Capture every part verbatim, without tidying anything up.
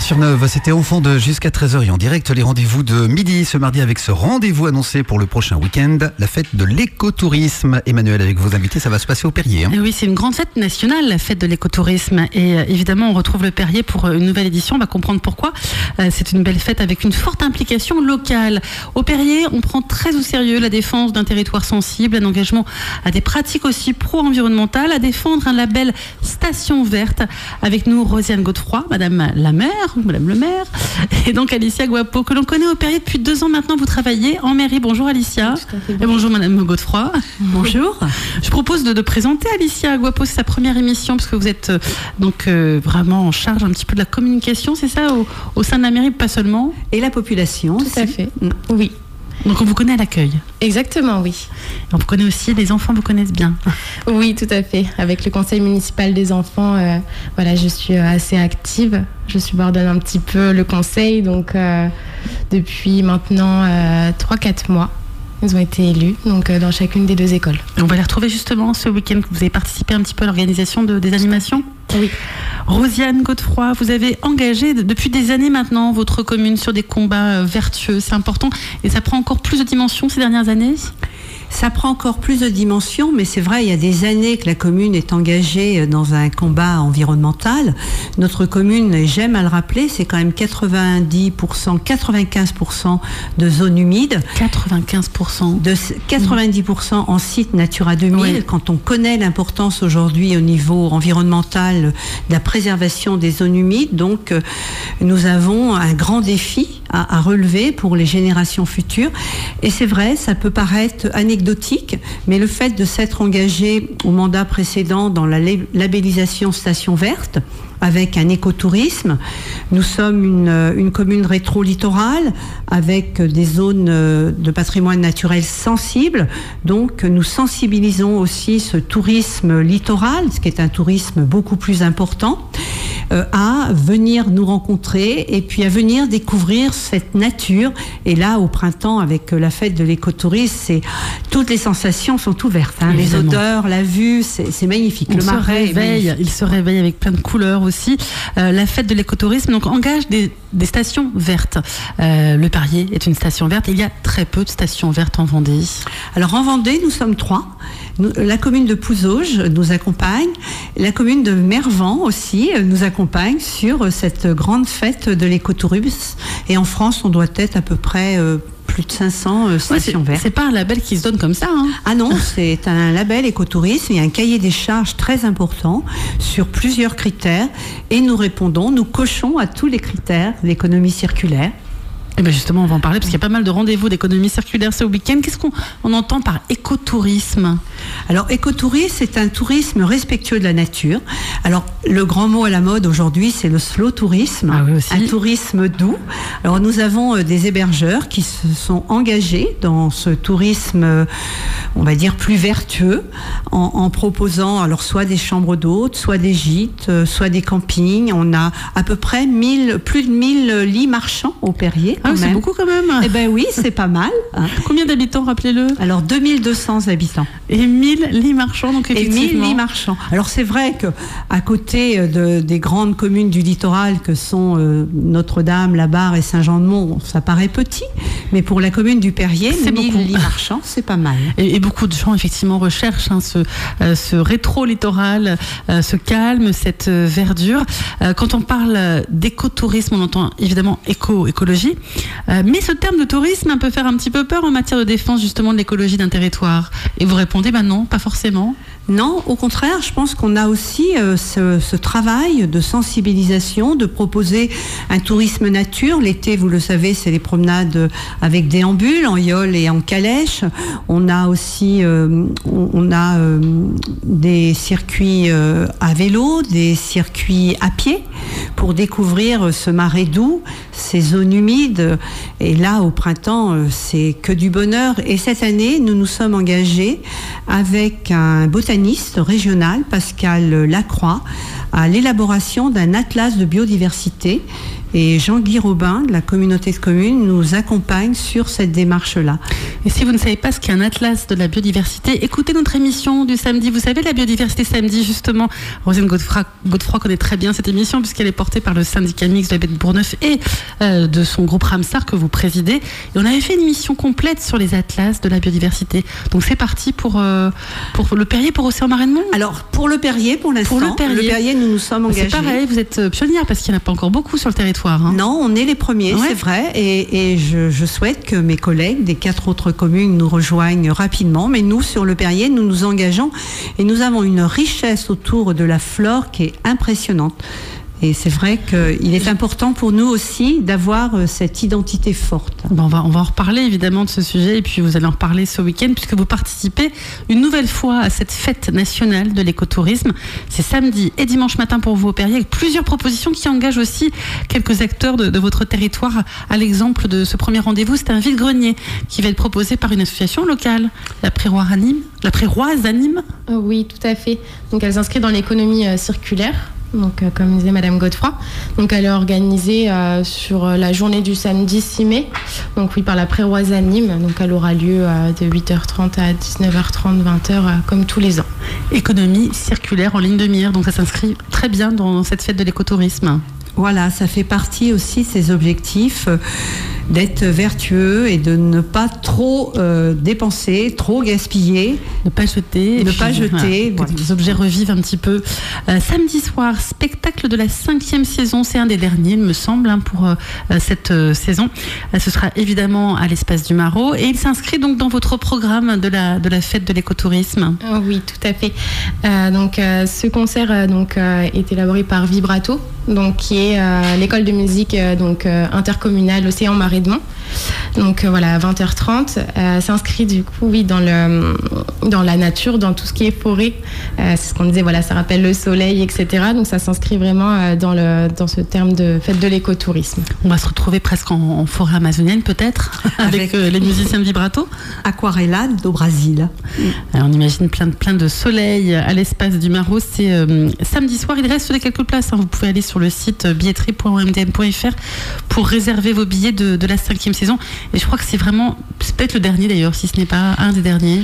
sur Neuve, c'était au fond de jusqu'à treize heures et en direct les rendez-vous de midi ce mardi avec ce rendez-vous annoncé pour le prochain week-end, la fête de l'écotourisme. Emmanuel, avec vos invités, ça va se passer au Perrier. Hein. Oui, c'est une grande fête nationale, la fête de l'écotourisme. Et euh, évidemment, on retrouve le Perrier pour une nouvelle édition. On va comprendre pourquoi. Euh, c'est une belle fête avec une forte implication locale. Au Perrier, on prend très au sérieux la défense d'un territoire sensible, un engagement à des pratiques aussi pro-environnementales, à défendre un label Station Verte. Avec nous, Rosiane Godefroy, Madame la maire, Madame le maire, et donc Alicia Guapo, que l'on connaît au Perrier depuis deux ans maintenant. Vous travaillez en mairie. Bonjour Alicia. Et bonjour Madame Godefroy. Bonjour. Je propose de, de présenter Alicia Guapo, c'est sa première émission, parce que vous êtes euh, donc euh, vraiment en charge un petit peu de la communication, c'est ça, au, au sein de la mairie, pas seulement. Et la population. Tout aussi. à fait. Mm. Oui. Donc on vous connaît à l'accueil. Exactement, oui. On vous connaît aussi, les enfants vous connaissent bien. Oui, tout à fait. Avec le conseil municipal des enfants, euh, voilà, je suis assez active. Je subordonne un petit peu le conseil, donc euh, depuis maintenant euh, trois quatre mois. Ils ont été élus, donc euh, dans chacune des deux écoles. Et on va les retrouver justement ce week-end. Vous avez participé un petit peu à l'organisation de, des animations. Oui. Rosiane Godefroy, vous avez engagé depuis des années maintenant votre commune sur des combats vertueux. C'est important et ça prend encore plus de dimensions ces dernières années. Ça prend encore plus de dimensions, mais c'est vrai, il y a des années que la commune est engagée dans un combat environnemental. Notre commune, j'aime à le rappeler, c'est quand même quatre-vingt-dix pour cent, quatre-vingt-quinze pour cent de zones humides. quatre-vingt-quinze pour cent. De quatre-vingt-dix pour cent en site Natura deux mille. Oui. Quand on connaît l'importance aujourd'hui au niveau environnemental de la préservation des zones humides, donc nous avons un grand défi à, à relever pour les générations futures. Et c'est vrai, ça peut paraître anecdotique, mais le fait de s'être engagé au mandat précédent dans la labellisation Station Verte, avec un écotourisme. Nous sommes une, une commune rétro-littorale avec des zones de patrimoine naturel sensibles. Donc nous sensibilisons aussi ce tourisme littoral, ce qui est un tourisme beaucoup plus important, euh, à venir nous rencontrer et puis à venir découvrir cette nature. Et là, au printemps, avec la fête de l'écotourisme, c'est, toutes les sensations sont ouvertes. Hein. Les odeurs, la vue, c'est, c'est magnifique. On le se marais réveille, il se réveille avec plein de couleurs aussi. Euh, la fête de l'écotourisme donc engage des, des stations vertes. Euh, le Perrier est une station verte. Il y a très peu de stations vertes en Vendée. Alors en Vendée, nous sommes trois. Nous, la commune de Pouzauges nous accompagne. La commune de Mervan aussi nous accompagne sur cette grande fête de l'écotourisme. Et en France, on doit être à peu près euh, plus de cinq cents euh, stations ouais, c'est, vertes. C'est pas un label qui se donne comme ça. Hein. Ah non, c'est un label écotourisme. Il y a un cahier des charges très important sur plusieurs critères. Et nous répondons, nous cochons à tous les critères de l'économie circulaire. Et bien justement, on va en parler parce qu'il y a pas mal de rendez-vous d'économie circulaire ce week-end. Qu'est-ce qu'on on entend par écotourisme ? Alors, écotourisme, c'est un tourisme respectueux de la nature. Alors, le grand mot à la mode aujourd'hui, c'est le slow tourisme, ah oui aussi. Un tourisme doux. Alors, nous avons des hébergeurs qui se sont engagés dans ce tourisme, on va dire, plus vertueux, en, en proposant alors soit des chambres d'hôtes, soit des gîtes, soit des campings. On a à peu près mille, plus de mille lits marchands au Perrier. Ah, c'est beaucoup quand même. Eh ben oui, c'est pas mal. Hein. Combien d'habitants, rappelez-le ? Alors deux mille deux cents habitants. Et mille lits marchands, donc effectivement. Et mille lits marchands. Alors c'est vrai que à côté de, des grandes communes du littoral que sont euh, Notre-Dame, La Barre et Saint-Jean-de-Mont, ça paraît petit, mais pour la commune du Perrier, c'est mille beaucoup. lits marchands, c'est pas mal. Et, et beaucoup de gens effectivement recherchent hein, ce, euh, ce rétro-littoral, euh, ce calme, cette euh, verdure. Euh, quand on parle d'écotourisme, on entend évidemment éco, écologie. Euh, mais ce terme de tourisme peut faire un petit peu peur en matière de défense justement de l'écologie d'un territoire. Et vous répondez, ben non, pas forcément. Non, au contraire, je pense qu'on a aussi euh, ce, ce travail de sensibilisation, de proposer un tourisme nature. L'été, vous le savez, c'est les promenades avec déambules, en yole et en calèche. On a aussi euh, on, on a, euh, des circuits euh, à vélo, des circuits à pied pour découvrir ce marais doux, ces zones humides. Et là, au printemps, euh, c'est que du bonheur. Et cette année, nous nous sommes engagés avec un botaniste régional, Pascal Lacroix, à l'élaboration d'un atlas de biodiversité. Et Jean-Guy Robin, de la communauté de communes, nous accompagne sur cette démarche-là. Et si vous ne savez pas ce qu'est un atlas de la biodiversité, écoutez notre émission du samedi. Vous savez, la biodiversité samedi, justement, Rosine Godefroy, Godefroy connaît très bien cette émission puisqu'elle est portée par le syndicat mixte de la baie de Bourgneuf et euh, de son groupe Ramsar que vous présidez. Et on avait fait une émission complète sur les atlas de la biodiversité. Donc c'est parti pour, euh, pour le Perrier, pour Océan Marais de Monde. Alors, pour le Perrier, pour l'instant, pour le Perrier, le Perrier, nous nous sommes engagés. C'est pareil, vous êtes pionnière parce qu'il n'y en a pas encore beaucoup sur le territoire. Hein. Non, on est les premiers, ouais. C'est vrai. Et, et je, je souhaite que mes collègues des quatre autres communes nous rejoignent rapidement. Mais nous, sur le Perrier, nous nous engageons et nous avons une richesse autour de la flore qui est impressionnante. Et c'est vrai qu'il est important pour nous aussi d'avoir cette identité forte. Bon, on va, on va en reparler évidemment de ce sujet et puis vous allez en reparler ce week-end puisque vous participez une nouvelle fois à cette fête nationale de l'écotourisme. C'est samedi et dimanche matin pour vous au Perrier avec plusieurs propositions qui engagent aussi quelques acteurs de, de votre territoire. À l'exemple de ce premier rendez-vous, c'est un vide-grenier qui va être proposé par une association locale, la Préroise Anime. La Préroise Anime. Oh oui, tout à fait. Donc elle s'inscrit dans l'économie euh, circulaire. Donc, euh, comme disait Madame Godefroy, donc elle est organisée euh, sur la journée du samedi six mai. Donc oui, par la Préroise Anime. Donc elle aura lieu euh, de huit heures trente à dix-neuf heures trente, vingt heures, euh, comme tous les ans. Économie circulaire en ligne de mire. Donc ça s'inscrit très bien dans cette fête de l'écotourisme. Voilà, ça fait partie aussi de ces objectifs euh, d'être vertueux et de ne pas trop euh, dépenser, trop gaspiller. Ne pas jeter. Ne pas jeter. Voilà, que les objets revivent un petit peu. Euh, samedi soir, spectacle de la cinquième saison. C'est un des derniers, il me semble, hein, pour euh, cette euh, saison. Euh, ce sera évidemment à l'Espace du Marot. Et il s'inscrit donc dans votre programme de la, de la fête de l'écotourisme. Oh oui, tout à fait. Euh, donc, euh, ce concert euh, donc, euh, est élaboré par Vibrato, donc, qui est euh, l'école de musique euh, donc, euh, intercommunale Océan Marais de Monde. Donc euh, voilà, à vingt heures trente, euh, s'inscrit du coup oui, dans, le, dans la nature, dans tout ce qui est forêt. Euh, c'est ce qu'on disait, voilà, ça rappelle le soleil, et cetera. Donc ça s'inscrit vraiment euh, dans, le, dans ce terme de fête de l'écotourisme. On va se retrouver presque en, en forêt amazonienne peut-être, avec, avec euh, les musiciens de Vibrato. Aquarellade do Brasil. Alors, on imagine plein de, plein de soleil à l'Espace du Marot. C'est euh, samedi soir, il reste quelques places. Hein. Vous pouvez aller sur le site billetterie point o m d m point f r pour réserver vos billets de, de la cinquième saison. Et je crois que c'est vraiment, c'est peut-être le dernier d'ailleurs, si ce n'est pas un des derniers.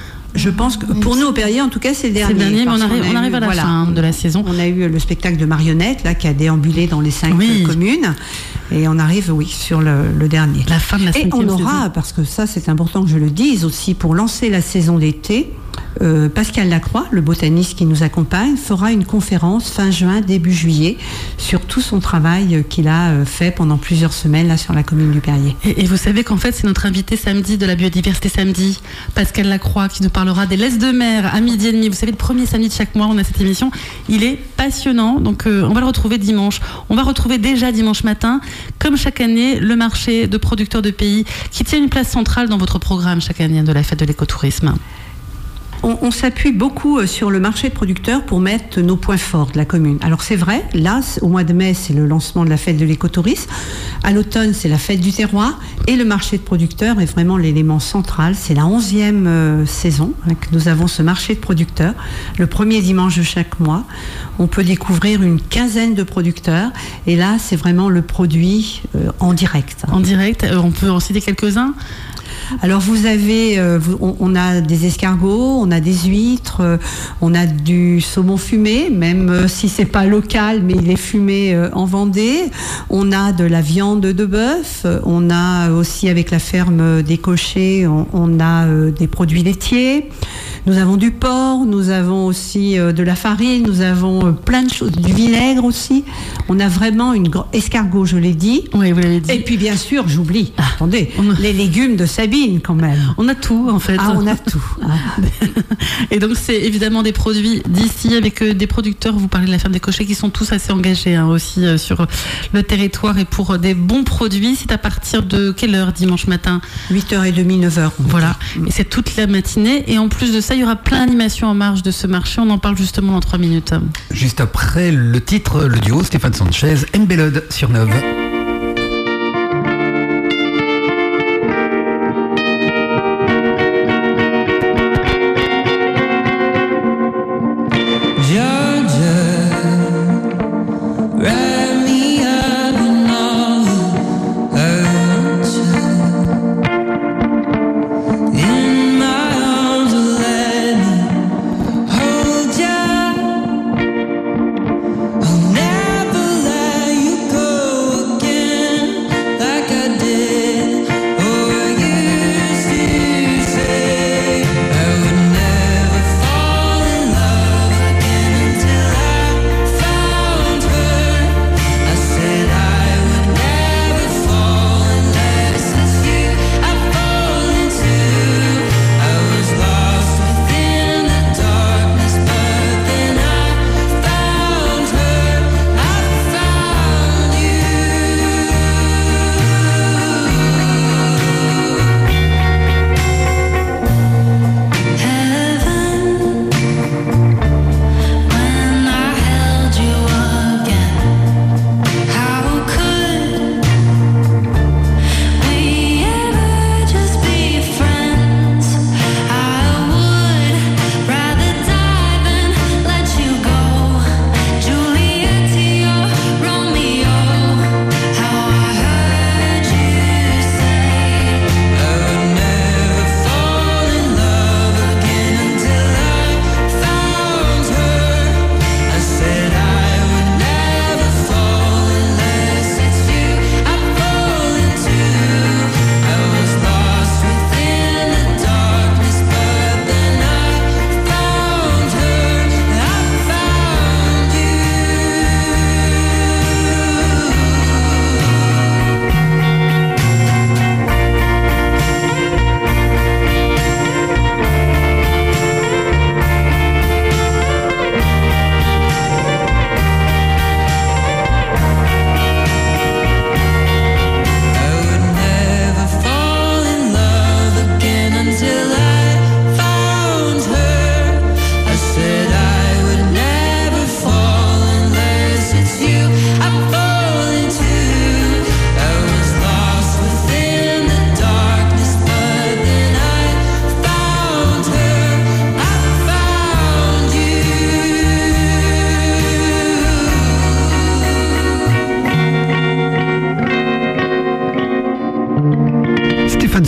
Je pense que pour nous au Perrier, en tout cas, c'est le dernier. C'est le dernier, mais on arrive, on, on arrive eu, à la voilà, fin de la saison. On a eu le spectacle de marionnettes là qui a déambulé dans les cinq oui. communes, et on arrive, oui, sur le, le dernier. La fin de la cinquième saison. Et on aura, saison. Parce que ça, c'est important que je le dise aussi, pour lancer la saison d'été. Euh, Pascal Lacroix, le botaniste qui nous accompagne, fera une conférence fin juin, début juillet, sur tout son travail qu'il a fait pendant plusieurs semaines là sur la commune du Perrier. Et, et vous savez qu'en fait, c'est notre invité samedi de la biodiversité samedi, Pascal Lacroix, qui nous parlera des laisses de mer à midi et demi. Vous savez, le premier samedi de chaque mois, on a cette émission. Il est passionnant, donc euh, on va le retrouver dimanche. On va retrouver déjà dimanche matin, comme chaque année, le marché de producteurs de pays qui tient une place centrale dans votre programme chaque année de la fête de l'écotourisme. On, on s'appuie beaucoup sur le marché de producteurs pour mettre nos points forts de la commune. Alors c'est vrai, là, au mois de mai, c'est le lancement de la fête de l'écotourisme. À l'automne, c'est la fête du terroir. Et le marché de producteurs est vraiment l'élément central. C'est la onzième euh, saison hein, que nous avons ce marché de producteurs. Le premier dimanche de chaque mois, on peut découvrir une quinzaine de producteurs. Et là, c'est vraiment le produit euh, en direct. En direct, euh, on peut en citer quelques-uns. Alors vous avez, euh, on, on a des escargots, on a des huîtres, euh, on a du saumon fumé, même euh, si c'est pas local, mais il est fumé euh, en Vendée. On a de la viande de bœuf, on a aussi avec la ferme des Cochers, on, on a euh, des produits laitiers. Nous avons du porc, nous avons aussi euh, de la farine, nous avons euh, plein de choses, du vinaigre aussi. On a vraiment une gr- escargot, je l'ai dit. Oui, vous l'avez dit. Et puis bien sûr, j'oublie. Ah, attendez, a... les légumes de Sabine quand même. On a tout en fait. Ah, on a tout. Ah. Et donc c'est évidemment des produits d'ici avec euh, des producteurs. Vous parlez de la ferme des Cochers qui sont tous assez engagés hein, aussi euh, sur le territoire et pour euh, des bons produits. C'est à partir de quelle heure dimanche matin ? huit heures trente, neuf heures. Voilà. Mmh. Et c'est toute la matinée. Et en plus de ça, il y aura plein d'animations en marge de ce marché. On en parle justement dans trois minutes. Juste après le titre, le duo Stéphane Sanchez, Mbelode sur Neuve.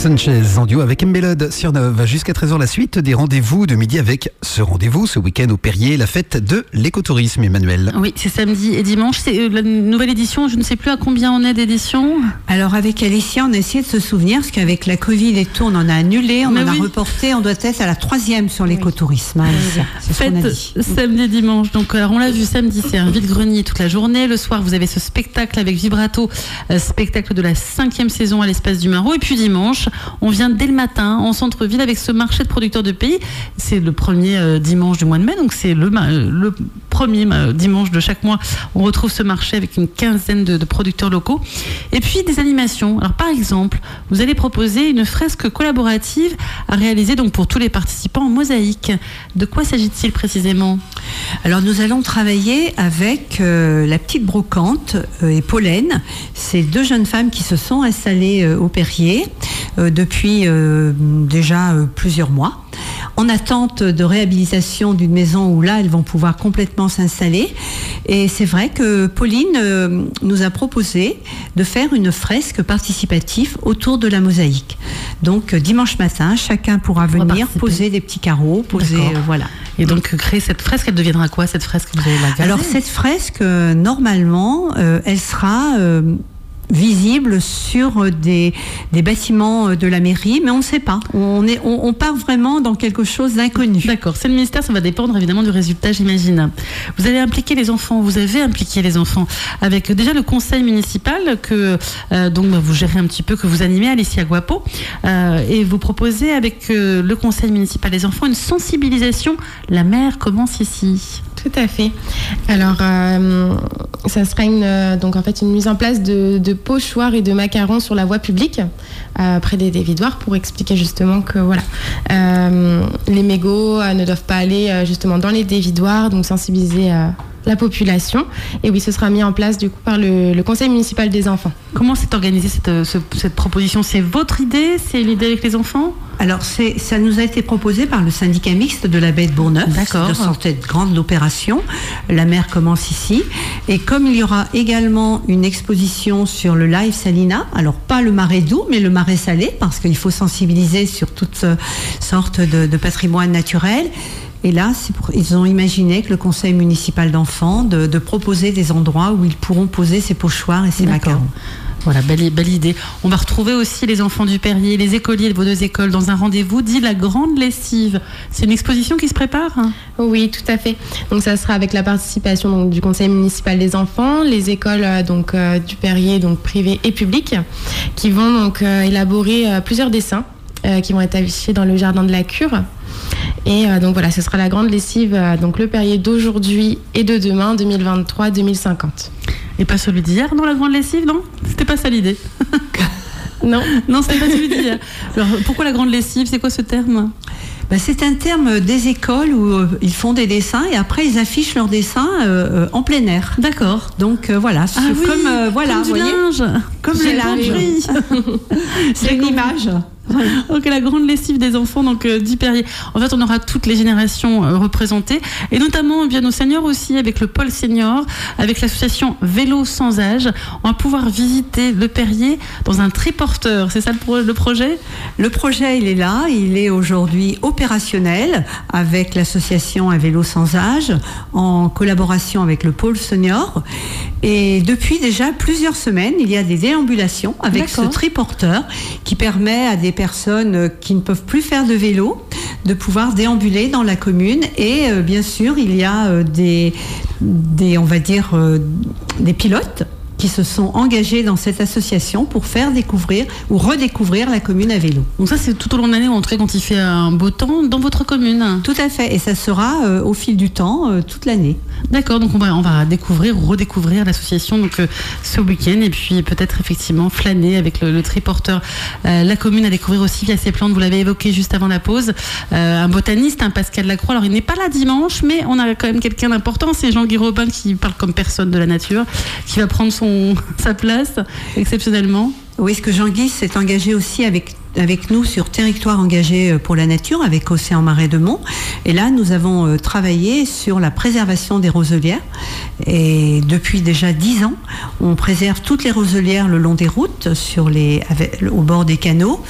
Sanchez en duo avec Mbélode sur Neuve. Jusqu'à treize heures, la suite des rendez-vous de midi avec ce rendez-vous ce week-end au Perrier, la fête de l'écotourisme, Emmanuel. Oui, c'est samedi et dimanche. C'est la nouvelle édition. Je ne sais plus à combien on est d'éditions. Alors avec Alicia, on a essayé de se souvenir, parce qu'avec la Covid et tout, on en a annulé, on Mais en oui. a reporté. On doit être à la troisième sur l'écotourisme. Oui. Alicia, c'est fête ce qu'on a dit. Samedi et dimanche. Donc alors on l'a vu samedi, c'est un vide-grenier toute la journée. Le soir, vous avez ce spectacle avec Vibrato, euh, spectacle de la cinquième saison à l'Espace du Marot. Et puis dimanche, on vient dès le matin en centre-ville avec ce marché de producteurs de pays. C'est le premier euh, dimanche du mois de mai, donc c'est le, euh, le premier euh, dimanche de chaque mois. On retrouve ce marché avec une quinzaine de, de producteurs locaux. Et puis des animations. Alors par exemple, vous allez proposer une fresque collaborative à réaliser donc pour tous les participants en mosaïque. De quoi s'agit-il précisément ? Alors nous allons travailler avec euh, la petite brocante euh, et Pollen. C'est deux jeunes femmes qui se sont installées euh, au Perrier euh, depuis euh, déjà euh, plusieurs mois, en attente de réhabilitation d'une maison où là elles vont pouvoir complètement s'installer. Et c'est vrai que Pauline euh, nous a proposé de faire une fresque participative autour de la mosaïque. Donc euh, dimanche matin, chacun pourra venir poser des petits carreaux, poser euh, voilà. Et donc créer cette fresque, elle deviendra quoi cette fresque? Vous allez la garder ? Alors cette fresque, euh, normalement, euh, elle sera euh, visible sur des, des bâtiments de la mairie, mais on ne sait pas. On, est, on, on part vraiment dans quelque chose d'inconnu. D'accord, c'est le ministère, ça va dépendre évidemment du résultat, j'imagine. Vous allez impliquer les enfants, vous avez impliqué les enfants avec déjà le conseil municipal que euh, donc bah, vous gérez un petit peu, que vous animez, Alicia Guapo, euh, et vous proposez avec euh, le conseil municipal des enfants une sensibilisation. La mère commence ici. Tout à fait. Alors, euh, ça sera une, euh, donc en fait une mise en place de, de pochoirs et de macarons sur la voie publique, euh, près des dévidoirs, pour expliquer justement que voilà, euh, les mégots euh, ne doivent pas aller euh, justement dans les dévidoirs, donc sensibiliser euh, la population. Et oui, ce sera mis en place du coup par le, le conseil municipal des enfants. Comment s'est organisée cette, ce, cette proposition? C'est votre idée? C'est l'idée avec les enfants? Alors, c'est, ça nous a été proposé par le syndicat mixte de la baie de Bourgneuf. D'accord. De sortie grande l'opération. La mer commence ici. Et comme il y aura également une exposition sur le live Salina, alors pas le marais doux, mais le marais salé, parce qu'il faut sensibiliser sur toutes sortes de, de patrimoine naturel. Et là, c'est pour, ils ont imaginé que le conseil municipal d'enfants de, de proposer des endroits où ils pourront poser ces pochoirs et ces D'accord. macarons. Voilà, belle, belle idée. On va retrouver aussi les enfants du Perrier, les écoliers de vos deux écoles dans un rendez-vous dit La Grande Lessive. C'est une exposition qui se prépare? Oui, tout à fait. Donc ça sera avec la participation donc, du conseil municipal des enfants, les écoles donc euh, du Perrier, donc privées et publiques, qui vont donc euh, élaborer euh, plusieurs dessins euh, qui vont être affichés dans le jardin de la Cure. Et euh, donc voilà, ce sera la grande lessive, euh, donc le Perrier d'aujourd'hui et de demain, deux mille vingt-trois deux mille cinquante. Et pas celui d'hier, non, la grande lessive, non? C'était pas ça l'idée. Non, non, c'était pas celui d'hier. Alors pourquoi la grande lessive? C'est quoi ce terme? Ben, c'est un terme des écoles où euh, ils font des dessins et après ils affichent leurs dessins euh, en plein air. D'accord. Donc euh, voilà, ah oui, comme euh, voilà, comme du voyez, linge, comme le linge. C'est une image. Ok, la grande lessive des enfants donc euh, du Perrier. En fait, on aura toutes les générations euh, représentées, et notamment bien nos seniors aussi, avec le pôle senior, avec l'association Vélo sans âge. On va pouvoir visiter le Perrier dans un triporteur. C'est ça le, le projet? Le projet, il est là. Il est aujourd'hui opérationnel avec l'association Un Vélo sans âge, en collaboration avec le pôle senior. Et depuis déjà plusieurs semaines, il y a des déambulations avec D'accord. ce triporteur qui permet à des personnes qui ne peuvent plus faire de vélo de pouvoir déambuler dans la commune. Et euh, bien sûr, il y a euh, des, des, on va dire, euh, des pilotes qui se sont engagés dans cette association pour faire découvrir ou redécouvrir la commune à vélo. Donc ça, c'est tout au long de l'année, ou en tout cas quand il fait un beau temps dans votre commune? Tout à fait, et ça sera euh, au fil du temps, euh, toute l'année. D'accord, donc on va, on va découvrir ou redécouvrir l'association donc, euh, ce week-end, et puis peut-être effectivement flâner avec le, le triporteur. Euh, la commune à découvrir aussi via ses plantes, vous l'avez évoqué juste avant la pause. Euh, un botaniste, un Pascal Lacroix, alors il n'est pas là dimanche, mais on a quand même quelqu'un d'important, c'est Jean-Guy Robin qui parle comme personne de la nature, qui va prendre son sa place exceptionnellement. Oui, ce que Jean-Guy s'est engagé aussi avec avec nous sur Territoire engagé pour la nature avec Océan Marais de Mont. Et là, nous avons euh, travaillé sur la préservation des roselières. Et depuis déjà dix ans, on préserve toutes les roselières le long des routes, sur les, avec, au bord des canaux.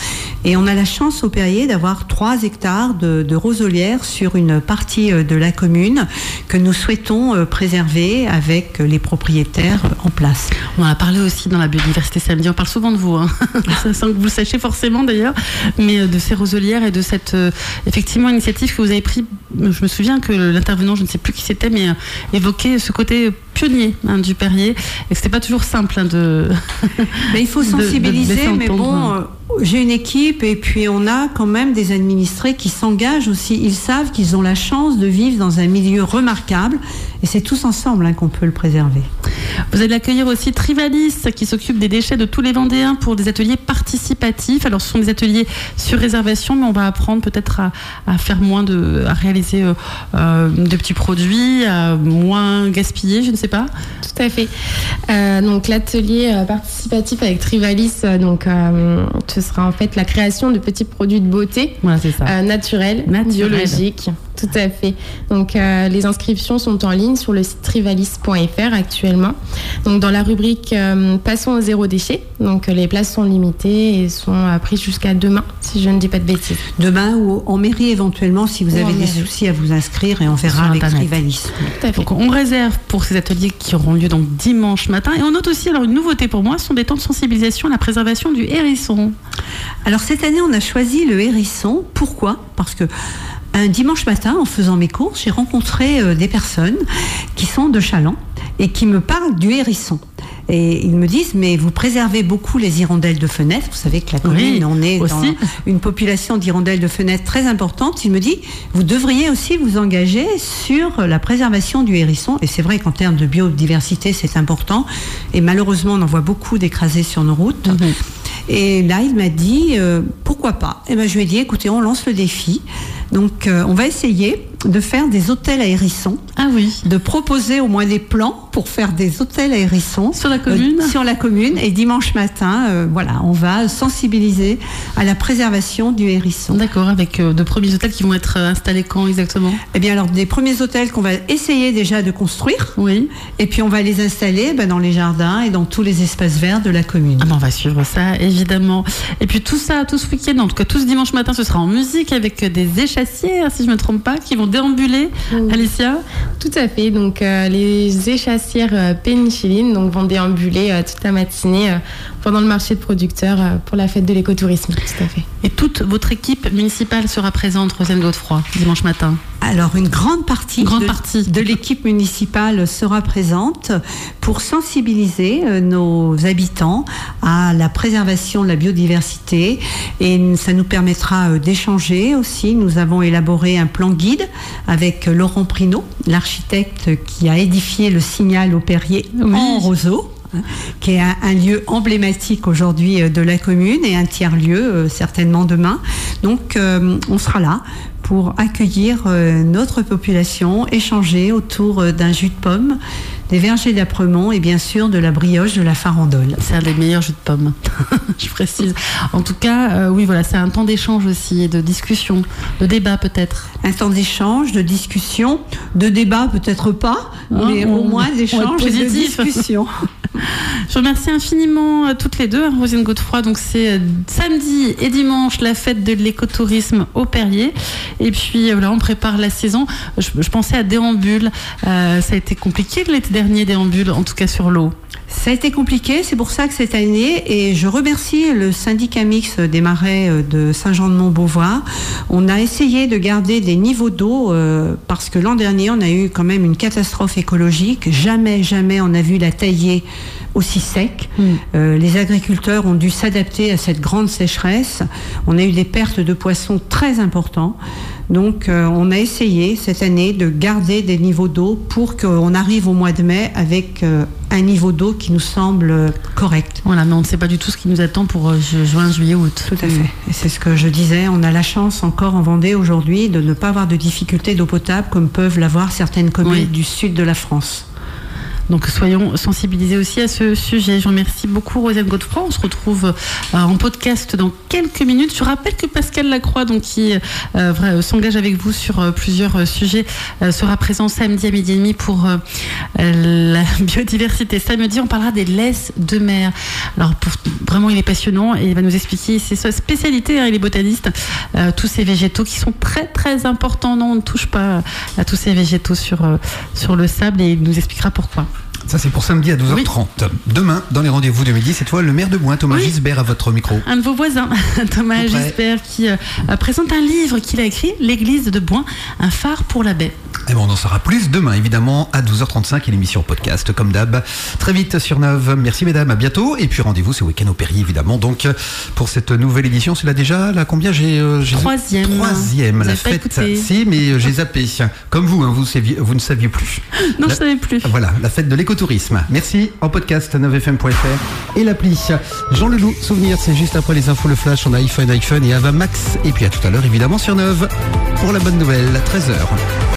Et on a la chance au Perrier d'avoir trois hectares de, de roselières sur une partie de la commune que nous souhaitons préserver avec les propriétaires en place. On en a parlé aussi dans la biodiversité samedi, on parle souvent de vous, hein. Sans que vous le sachiez forcément d'ailleurs, mais de ces roselières et de cette euh, effectivement initiative que vous avez prise. Je me souviens que l'intervenant, je ne sais plus qui c'était, mais euh, évoquait ce côté pionnier hein, du Perrier, et que c'était pas toujours simple hein, de. Mais il faut sensibiliser, de, de mais bon. Euh, J'ai une équipe et puis on a quand même des administrés qui s'engagent aussi. Ils savent qu'ils ont la chance de vivre dans un milieu remarquable et c'est tous ensemble hein, qu'on peut le préserver. Vous allez accueillir aussi Trivalis qui s'occupe des déchets de tous les Vendéens pour des ateliers participatifs. Alors ce sont des ateliers sur réservation, mais on va apprendre peut-être à, à faire moins de, à réaliser euh, euh, de petits produits, à moins gaspiller, je ne sais pas. Tout à fait. Euh, donc l'atelier euh, participatif avec Trivalis, euh, donc euh, ce sera en fait la création de petits produits de beauté voilà, c'est ça. Euh, naturels, Naturel. biologiques. Tout à fait. Donc euh, les inscriptions sont en ligne sur le site trivalis point f r actuellement. Donc dans la rubrique euh, Passons au zéro déchet. Donc euh, les places sont limitées et sont euh, prises jusqu'à demain, si je ne dis pas de bêtises. Demain ou en mairie éventuellement, si vous ou avez des mairie. soucis à vous inscrire et on verra avec Trivalis. Donc on réserve pour ces ateliers qui auront lieu donc dimanche matin. Et on note aussi, alors une nouveauté pour moi, ce sont des temps de sensibilisation à la préservation du hérisson. Alors cette année, on a choisi le hérisson. Pourquoi ? Parce que un dimanche matin, en faisant mes courses, j'ai rencontré euh, des personnes qui sont de Chaland et qui me parlent du hérisson. Et ils me disent, mais vous préservez beaucoup les hirondelles de fenêtre. Vous savez que la commune, oui, on est aussi dans une population d'hirondelles de fenêtre très importante. Il me dit, vous devriez aussi vous engager sur la préservation du hérisson. Et c'est vrai qu'en termes de biodiversité, c'est important. Et malheureusement, on en voit beaucoup d'écrasés sur nos routes. Mmh. Et là, il m'a dit, euh, pourquoi pas ? Et ben, je lui ai dit, écoutez, on lance le défi. Donc, euh, on va essayer de faire des hôtels à hérissons. Ah oui. De proposer au moins des plans pour faire des hôtels à hérissons. Sur la commune euh, Sur la commune. Et dimanche matin, euh, voilà, on va sensibiliser à la préservation du hérisson. D'accord, avec euh, de premiers hôtels qui vont être installés quand exactement ? Eh bien, alors, des premiers hôtels qu'on va essayer déjà de construire. Oui. Et puis, on va les installer ben, dans les jardins et dans tous les espaces verts de la commune. Ah ben, on va suivre ça, évidemment. Et puis, tout ça, tout ce week-end, en tout cas, tout ce dimanche matin, ce sera en musique avec des échassiers, si je ne me trompe pas, qui vont déambuler. Oui. Alicia ? Tout à fait. Donc, euh, les échassières euh, pénicilline donc, vont déambuler euh, toute la matinée euh, pendant le marché de producteurs euh, pour la fête de l'écotourisme. Tout à fait. Et toute votre équipe municipale sera présente, Rosiane Godefroy, dimanche matin ? Alors, une grande partie, une grande de, partie. de l'équipe municipale sera présente pour sensibiliser euh, nos habitants à la préservation de la biodiversité et ça nous permettra euh, d'échanger aussi. Nous avons élaboré un plan guide avec euh, Laurent Prinot, l'architecte qui a édifié le Signal au Perrier oui. en roseau, qui est un, un lieu emblématique aujourd'hui de la commune et un tiers-lieu euh, certainement demain. Donc euh, on sera là pour accueillir euh, notre population, échanger autour euh, d'un jus de pomme, des vergers d'Apremont et bien sûr de la brioche de la farandole. C'est un des meilleurs jus de pomme, je précise. En tout cas, euh, oui, voilà, c'est un temps d'échange aussi, et de discussion, de débat peut-être. Un temps d'échange, de discussion, de débat peut-être pas, hein, mais on, au moins d'échange et de discussion. Je remercie infiniment euh, toutes les deux, hein, Rosiane Godefroy. Donc c'est euh, samedi et dimanche la fête de l'écotourisme au Perrier. Et puis euh, voilà, on prépare la saison. Je, je pensais à Déambule. Euh, ça a été compliqué l'été dernier, Déambule, en tout cas sur l'eau. Ça a été compliqué, c'est pour ça que cette année, et je remercie le syndicat mixte des marais de Saint-Jean-de-Mont-Beauvoir, on a essayé de garder des niveaux d'eau euh, parce que l'an dernier, on a eu quand même une catastrophe écologique. Jamais, jamais on a vu la taillée aussi sec. Mmh. Euh, les agriculteurs ont dû s'adapter à cette grande sécheresse. On a eu des pertes de poissons très importantes. Donc, euh, on a essayé cette année de garder des niveaux d'eau pour qu'on arrive au mois de mai avec euh, un niveau d'eau qui nous semble correct. Voilà, mais on ne sait pas du tout ce qui nous attend pour euh, juin, juillet, août. Tout à fait. Et c'est ce que je disais, on a la chance encore en Vendée aujourd'hui de ne pas avoir de difficultés d'eau potable comme peuvent l'avoir certaines communes oui. du sud de la France. Donc soyons sensibilisés aussi à ce sujet. Je vous remercie beaucoup Rosiane Godefroy. On se retrouve euh, en podcast dans quelques minutes. Je rappelle que Pascal Lacroix, donc, qui euh, vrai, s'engage avec vous sur euh, plusieurs sujets, euh, sera présent samedi à midi et demi pour euh, la biodiversité. Samedi, on parlera des laisses de mer. Alors pour, vraiment, il est passionnant et il va nous expliquer, c'est sa spécialité, hein, il est botaniste, euh, tous ces végétaux qui sont très très importants. Non, on ne touche pas à tous ces végétaux sur, euh, sur le sable et il nous expliquera pourquoi. Ça, c'est pour samedi à douze heures trente. Oui. Demain, dans les rendez-vous de midi, c'est toi, le maire de Bouin, Thomas oui. Gisbert, à votre micro. Un de vos voisins, Thomas Gisbert, qui euh, présente un livre qu'il a écrit, L'église de Bouin, un phare pour la baie. Et bon, on en saura plus demain, évidemment, à douze heures trente-cinq et l'émission podcast, comme d'hab, très vite sur Neuve. Merci, mesdames, à bientôt. Et puis rendez-vous ce week-end au Perrier, évidemment. Donc, pour cette nouvelle édition, c'est là déjà, là, combien j'ai, euh, j'ai Troisième. Troisième, vous la fête. Écouté. Si, mais j'ai zappé. Comme vous, hein, vous, saviez, vous ne saviez plus. Non, la, je ne savais plus. Voilà, la fête de l'écotourisme. Merci, en podcast, neuf f m point f r et l'appli. Jean Leloup, souvenir, c'est juste après les infos, le flash, on a iPhone, iPhone et Ava Max. Et puis à tout à l'heure, évidemment, sur Neuve, pour la bonne nouvelle, à treize heures.